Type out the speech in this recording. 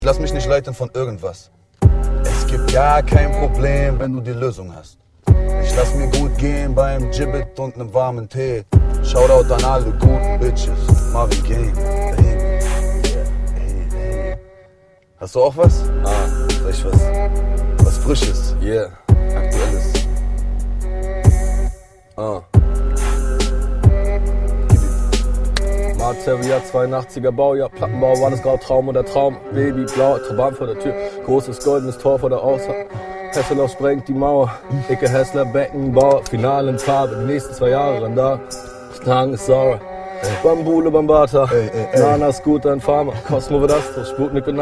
Lass mich nicht leiten von irgendwas. Es gibt gar kein Problem, wenn du die Lösung hast. Ich lass mir gut gehen beim Gibbet und nem warmen Tee. Shoutout an alle guten Bitches. Marvin Gaye, Baby. Hey. Hast du auch was? Soll ich was? Was Frisches? Yeah. Aktuelles? Materia, 82er Baujahr, Plattenbau war das Grautraum oder Traum. Baby, blau, Trabant vor der Tür, großes goldenes Tor vor der Ausfahrt. Hesselow sprengt die Mauer, Icke Hessler, Beckenbauer, Finale in Farbe, die nächsten 2 Jahre Randar. Tagen ist sauer, Bambule, Bambata, Nana, Scooter, ein Farmer, Cosmo, Vedastro, Sputnik und